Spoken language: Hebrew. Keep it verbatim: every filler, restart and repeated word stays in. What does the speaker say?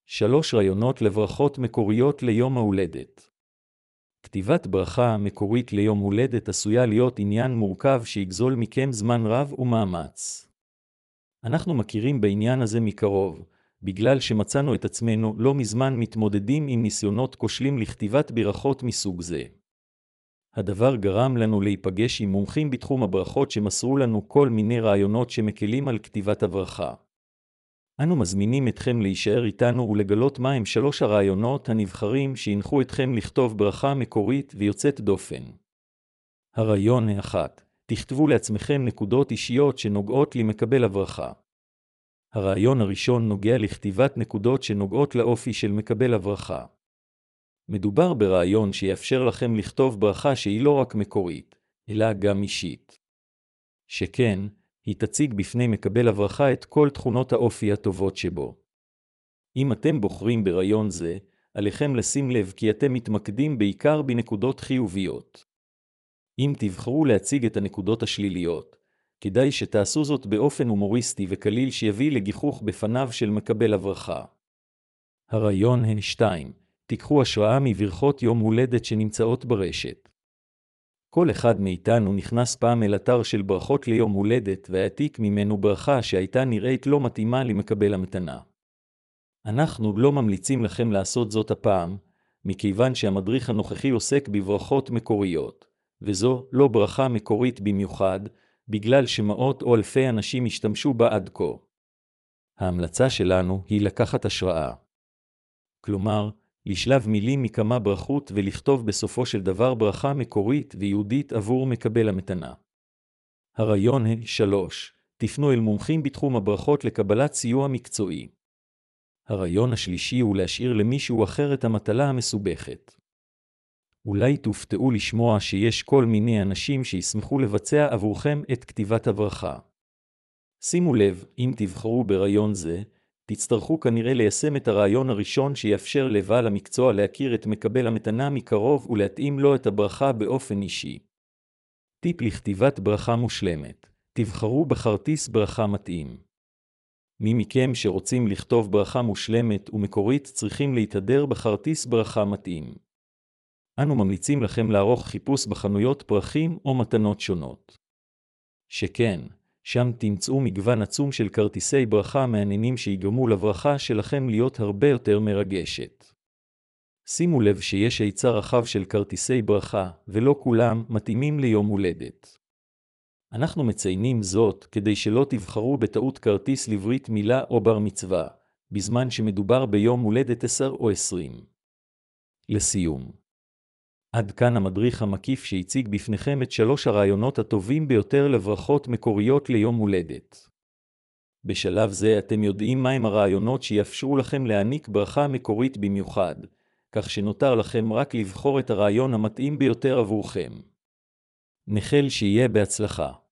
שלוש רעיונות לברכות מקוריות ליום ההולדת. כתיבת ברכה מקורית ליום הולדת עשויה להיות עניין מורכב שיגזול מכם זמן רב ומאמץ. אנחנו מכירים בעניין הזה מקרוב, בגלל שמצאנו את עצמנו לא מזמן מתמודדים עם ניסיונות כושלים לכתיבת ברכות מסוג זה. הדבר גרם לנו להיפגש עם מומחים בתחום הברכות שמסרו לנו כל מיני רעיונות שמקלים על כתיבת הברכה. אנו מזמינים אתכם להישאר איתנו ולגלות מהם שלוש הרעיונות הנבחרים שינחו אתכם לכתוב ברכה מקורית ויוצאת דופן. הרעיון האחת, תכתבו לעצמכם נקודות אישיות שנוגעות למקבל הברכה. הרעיון הראשון נוגע לכתיבת נקודות שנוגעות לאופי של מקבל הברכה. מדובר ברעיון שיאפשר לכם לכתוב ברכה שהיא לא רק מקורית, אלא גם אישית. שכן, היא תציג בפני מקבל הברכה את כל תכונות האופי הטובות שבו. אם אתם בוחרים ברעיון זה, עליכם לשים לב כי אתם מתמקדים בעיקר בנקודות חיוביות. אם תבחרו להציג את הנקודות השליליות, כדאי שתעשו זאת באופן הומוריסטי וקליל שיביא לגיחוך בפניו של מקבל הברכה. הרעיון הן שתיים, תיקחו השראה מברכות יום הולדת שנמצאות ברשת. כל אחד מאיתנו נכנס פעם אל אתר של ברכות ליום הולדת והעתיק ממנו ברכה שהייתה נראית לא מתאימה למקבל המתנה. אנחנו לא ממליצים לכם לעשות זאת הפעם, מכיוון שהמדריך הנוכחי עוסק בברכות מקוריות, וזו לא ברכה מקורית במיוחד, בגלל שמאות או אלפי אנשים השתמשו בה עד כה. ההמלצה שלנו היא לקחת השראה. כלומר, לשלב מילים מכמה ברכות ולכתוב בסופו של דבר ברכה מקורית ויהודית עבור מקבל המתנה. הרעיון הן שלוש, תפנו אל מומחים בתחום הברכות לקבלת סיוע מקצועי. הרעיון השלישי הוא להשאיר למישהו אחר את המטלה המסובכת. אולי תופתעו לשמוע שיש כל מיני אנשים שישמחו לבצע עבורכם את כתיבת הברכה. שימו לב, אם תבחרו ברעיון זה, תצטרכו כנראה ליישם את הרעיון הראשון שיאפשר לבעל המקצוע להכיר את מקבל המתנה מקרוב ולהתאים לו את הברכה באופן אישי. טיפ לכתיבת ברכה מושלמת, תבחרו בכרטיס ברכה מתאים. מי מכם שרוצים לכתוב ברכה מושלמת ומקורית צריכים להתהדר בכרטיס ברכה מתאים. אנו ממליצים לכם לערוך חיפוש בחנויות פרחים או מתנות שונות. שכן, שם תמצאו מגוון עצום של כרטיסי ברכה מעניינים שיגרמו לברכה שלכם להיות הרבה יותר מרגשת. שימו לב שיש היצע רחב של כרטיסי ברכה, ולא כולם מתאימים ליום הולדת. אנחנו מציינים זאת כדי שלא תבחרו בטעות כרטיס לברית מילה או בר מצווה, בזמן שמדובר ביום הולדת עשר או עשרים. לסיום. עד כאן המדריך המקיף שהציג בפניכם את שלוש הרעיונות הטובים ביותר לברכות מקוריות ליום הולדת. בשלב זה אתם יודעים מהם הרעיונות שיאפשרו לכם להעניק ברכה מקורית במיוחד, כך שנותר לכם רק לבחור את הרעיון המתאים ביותר עבורכם. נחל שיהיה בהצלחה.